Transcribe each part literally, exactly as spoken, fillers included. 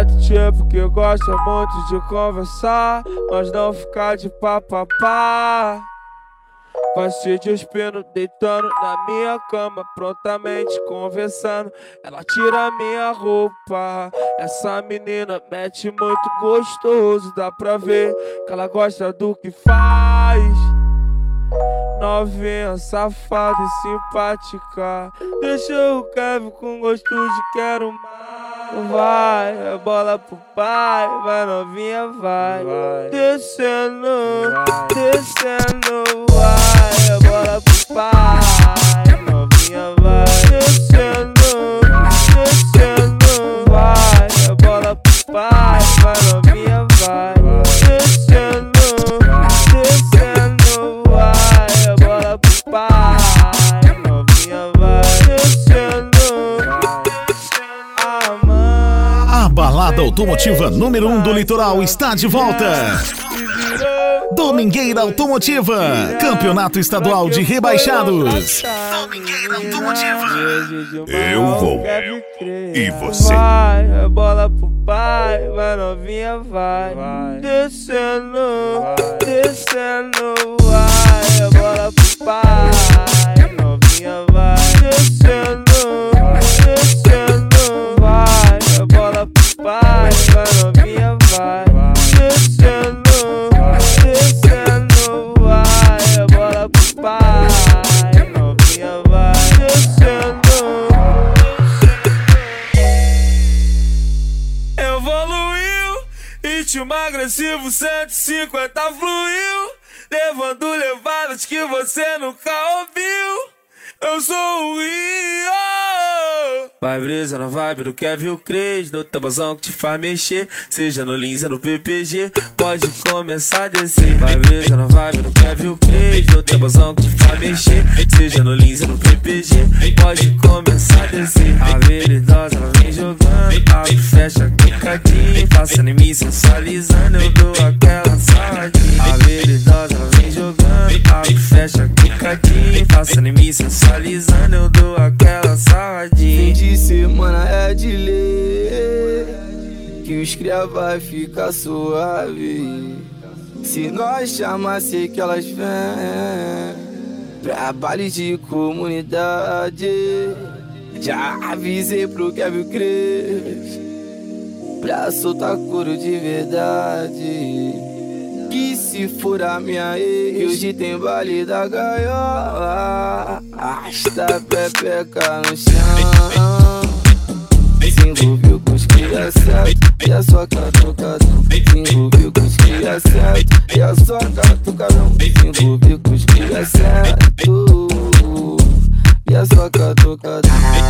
é do tipo que gosta muito de conversar, mas não ficar de papapá. Vai se despindo, deitando na minha cama, prontamente conversando. Ela tira minha roupa. Essa menina mete muito gostoso, dá pra ver que ela gosta do que faz. Novinha, safada e simpática, deixou o Kevin com gosto de quero mais. Vai, a bola pro pai, vai novinha, vai, vai. Descendo, vai. Descendo, vai, a bola pro pai, novinha, vai. Descendo, descendo, vai, a bola pro pai, vai novinha, vai. Descendo, descendo, vai, a bola pro pai, novinha, vai. Descendo. A balada automotiva número um do litoral está de volta. Domingueira Automotiva, Campeonato Estadual de Rebaixados. Domingueira Automotiva. Eu vou. E você? Vai, a bola pro pai, vai novinha, vai. Descendo, descendo, vai, a bola pro pai, novinha, vai. Descendo, descendo, vai, a bola pro pai, vai novinha, vai. Descendo, descendo, vai, a bola pro pai, novinha, vai. Descendo. Evoluiu, ritmo agressivo, cento e cinquenta fluiu, levando levadas que você nunca ouviu. Eu sou o Rio. Vai brisa na vibe do Kevin o Cres, no tabuzão que te faz mexer, seja no Lins ou no P P G, pode começar a descer. Vai brisa na vibe do Kevin o Cres, no tabuzão que te faz mexer, seja no Lins ou no P P G, pode começar a descer. A veridosa ela vem jogando, abre, fecha, quicadinho, passando em mim, sensualizando, eu dou aquela saladinha. A veridosa ela vem jogando, abre, fecha, quicadinho, passando em mim, sensualizando, eu dou aquela saladinha. Fim de semana é de ler, que os cria vai ficar suave. Se nós chamar, sei que elas vêm pra baile de comunidade. Já avisei pro Kevin Cres pra soltar couro de verdade. Que se for a minha ex, hoje tem baile da gaiola. Arrasta a pepeca no chão, se envolveu com os cria certo e a sua catucadão. Se envolveu com os cria certo e a sua catucadão. Se envolveu com os cria certo e a sua catucadão.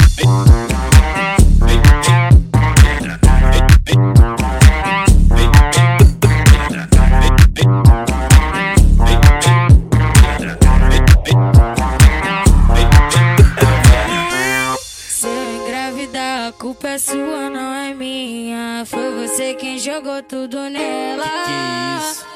A culpa é sua, não é minha. Foi você quem jogou tudo nela. Que que é isso?